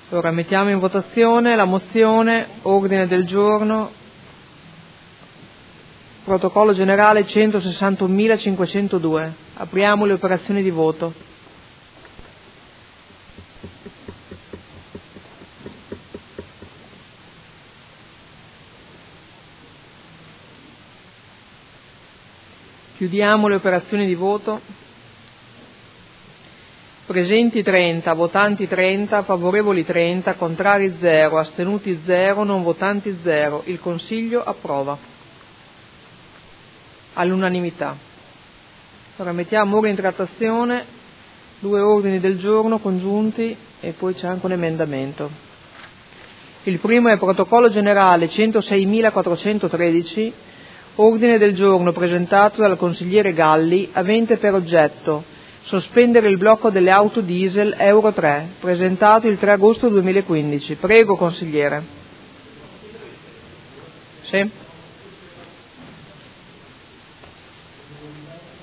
Allora mettiamo in votazione la mozione, ordine del giorno, protocollo generale 161.502. Apriamo le operazioni di voto. Chiudiamo le operazioni di voto. Presenti 30, votanti 30, favorevoli 30, contrari 0, astenuti 0, non votanti 0. Il Consiglio approva all'unanimità. Allora mettiamo ora in trattazione 2 ordini del giorno congiunti e poi c'è anche un emendamento. Il primo è protocollo generale 106.413, ordine del giorno presentato dal consigliere Galli, avente per oggetto sospendere il blocco delle auto diesel Euro 3, presentato il 3 agosto 2015. Prego, consigliere. Sì.